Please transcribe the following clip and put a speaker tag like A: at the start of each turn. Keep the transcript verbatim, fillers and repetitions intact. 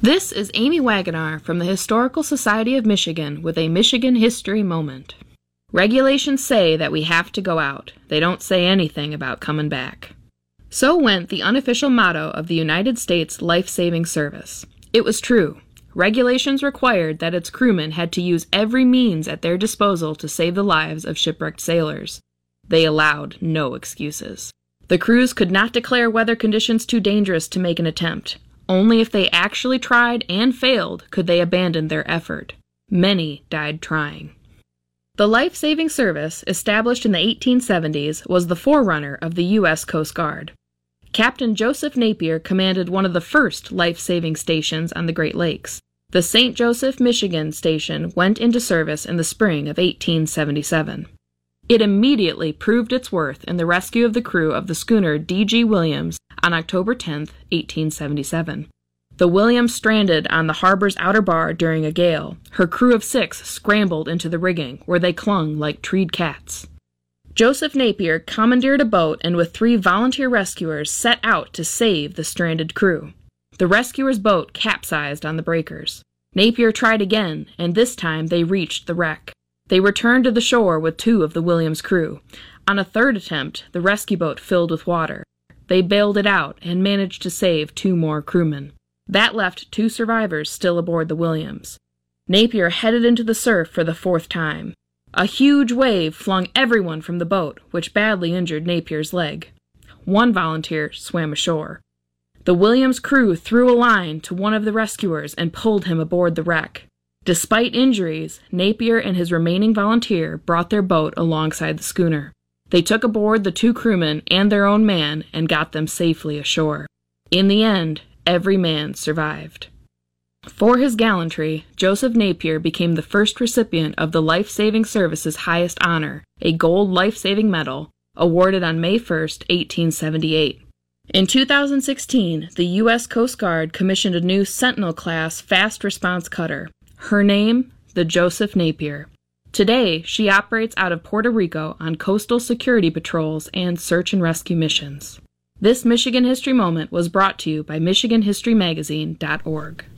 A: This is Amy Wagonar from the Historical Society of Michigan with a Michigan History Moment. Regulations say that we have to go out. They don't say anything about coming back. So went the unofficial motto of the United States Life-Saving Service. It was true. Regulations required that its crewmen had to use every means at their disposal to save the lives of shipwrecked sailors. They allowed no excuses. The crews could not declare weather conditions too dangerous to make an attempt. Only if they actually tried and failed could they abandon their effort. Many died trying. The Life-Saving Service, established in the eighteen seventies, was the forerunner of the U S Coast Guard. Captain Joseph Napier commanded one of the first life-saving stations on the Great Lakes. The Saint Joseph, Michigan station went into service in the spring of eighteen seventy-seven. It immediately proved its worth in the rescue of the crew of the schooner D G Williams on October tenth, eighteen seventy-seven. The Williams stranded on the harbor's outer bar during a gale. Her crew of six scrambled into the rigging, where they clung like treed cats. Joseph Napier commandeered a boat and with three volunteer rescuers set out to save the stranded crew. The rescuers' boat capsized on the breakers. Napier tried again, and this time they reached the wreck. They returned to the shore with two of the Williams' crew. On a third attempt, the rescue boat filled with water. They bailed it out and managed to save two more crewmen. That left two survivors still aboard the Williams. Napier headed into the surf for the fourth time. A huge wave flung everyone from the boat, which badly injured Napier's leg. One volunteer swam ashore. The Williams crew threw a line to one of the rescuers and pulled him aboard the wreck. Despite injuries, Napier and his remaining volunteer brought their boat alongside the schooner. They took aboard the two crewmen and their own man and got them safely ashore. In the end, every man survived. For his gallantry, Joseph Napier became the first recipient of the Life-Saving Service's highest honor, a gold life-saving medal, awarded on May first, eighteen seventy-eight. In two thousand sixteen, the U S Coast Guard commissioned a new Sentinel-class fast response cutter. Her name, the Joseph Napier. Today, she operates out of Puerto Rico on coastal security patrols and search and rescue missions. This Michigan History Moment was brought to you by Michigan History Magazine dot org.